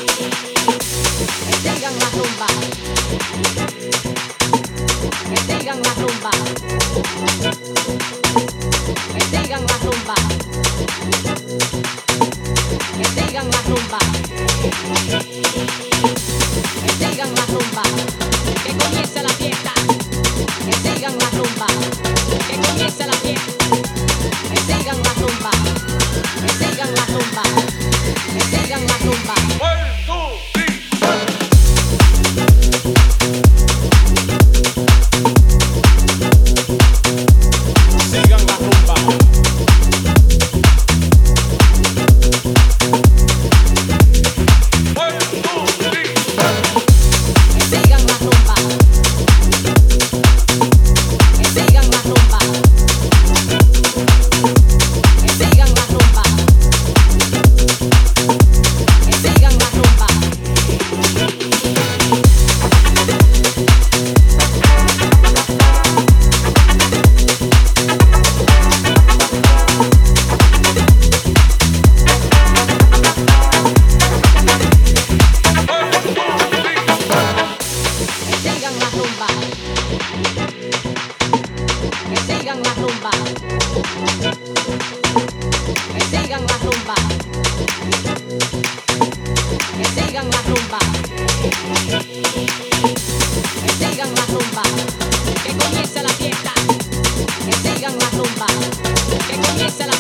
Que sigan la rumba. Que sigan la rumba. Que sigan la rumba. Que sigan la rumba. Que sigan la rumba. Que comience la fiesta. Que sigan la rumba. Que comience la fiesta. Que sigan la rumba. Que sigan la rumba. Que sigan la rumba.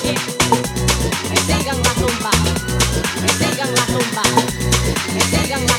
Que sigan la